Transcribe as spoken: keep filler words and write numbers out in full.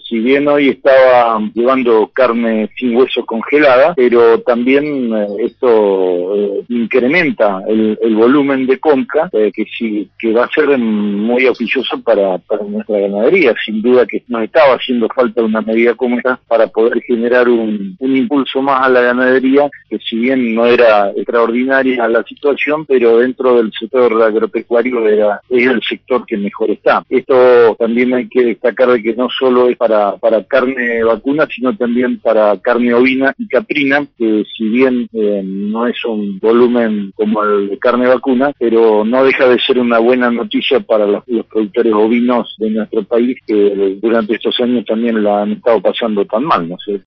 si bien hoy estaba llevando carne sin hueso congelada, pero también eh, esto eh, incrementa el, el volumen de compra eh, que sí que va a ser muy auspicioso para, para nuestra ganadería. Sin duda que nos estaba haciendo falta una medida como esta para poder generar un, un impulso más a la ganadería, que si bien no era extraordinaria la situación, pero dentro del sector agropecuario era, es el sector que mejor está. Esto también hay que destacar de que no solo es para, para carne vacuna, sino también para carne ovina y caprina, que si bien eh, no es un volumen como el de carne vacuna, pero no deja de ser una buena noticia para los, los productores ovinos de nuestro país, que durante estos años también la han estado pasando tan mal, ¿no sé?